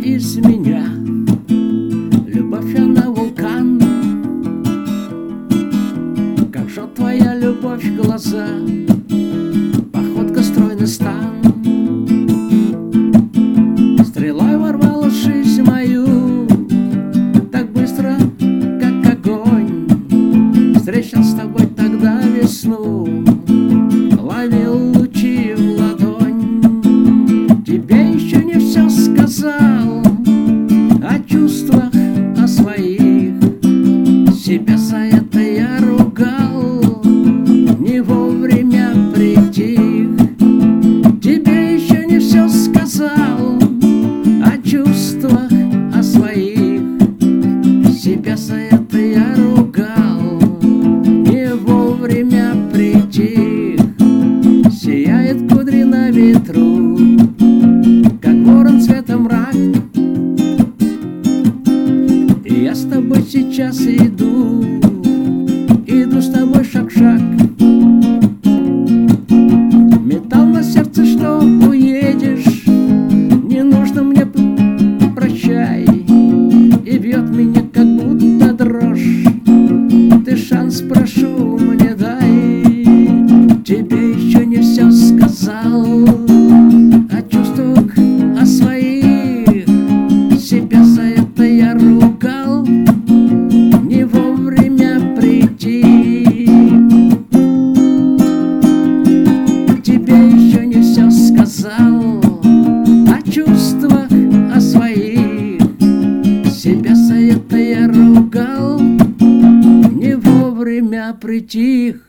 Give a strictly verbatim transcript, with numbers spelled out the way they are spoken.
из меня. Любовь, она вулкан. Как жжет твоя любовь глаза, походка, стройный стан. Стрелой ворвалась в жизнь мою, так быстро, как огонь. Встречал с тобой тогда весну, ловил лучи в ладонь. Тебе еще не все сказал о чувствах, о своих. Себя за это я ругал, не вовремя притих. Тебе еще не все сказал о чувствах, о своих. Себя за это я ругал, не вовремя притих. Сияет кудри на ветру, как ворон цвета мрак. И я с тобой сейчас иду, иду с тобой шаг в шаг. Металл на сердце, что уедешь, не нужно мне прощай. И бьет меня как будто дрожь, ты шанс, прошу, мне дай. Тебе еще не все сказал о чувствах, о своих. Себя за это я ругал, не вовремя прийти. Тебе еще не все сказал о чувствах, о своих. Себя за это я ругал, не вовремя притих.